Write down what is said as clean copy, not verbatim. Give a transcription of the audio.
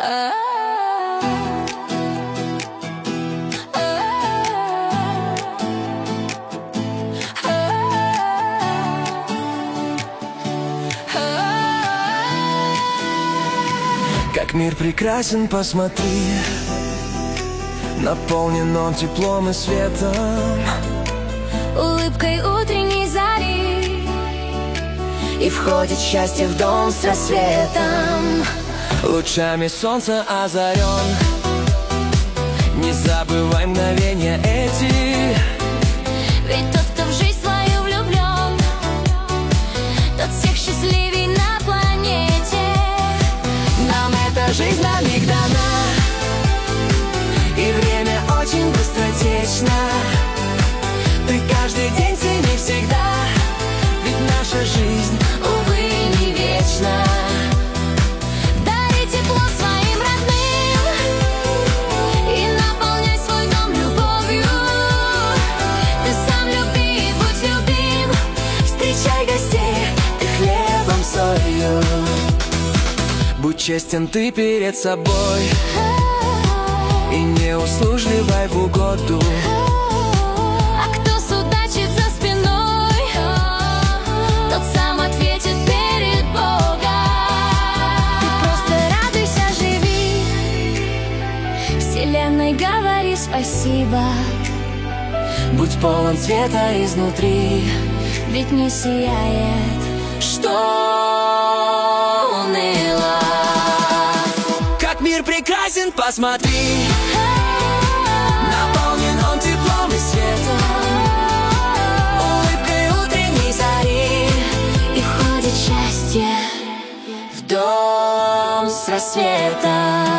Как мир прекрасен, посмотри, наполнен он теплом и светом, улыбкой утренней зари, и входит счастье в дом с рассветом. Лучами солнца озарен, не забывай мгновения эти. ведь тот, кто в жизнь свою влюблен, тот всех счастливей на планете. Нам эта жизнь на миг дана, и время очень быстротечно. Ты каждый день цени всегда, ведь наша жизнь, увы, не вечна. Дари тепло своим родным и наполняй свой дом любовью. Ты сам люби и будь любим, Встречай гостей ты хлебом, солью. Будь честен ты перед собой и не услужливай в угоду. а кто судачит за спиной, тот сам ответит перед Богом. Ты просто радуйся, живи, вселенной говори спасибо. Будь полон света изнутри, Ведь не сияет, что уныло. Как мир прекрасен, посмотри, наполнен он теплом и светом, улыбкой утренней зари, и входит счастье в дом с рассветом.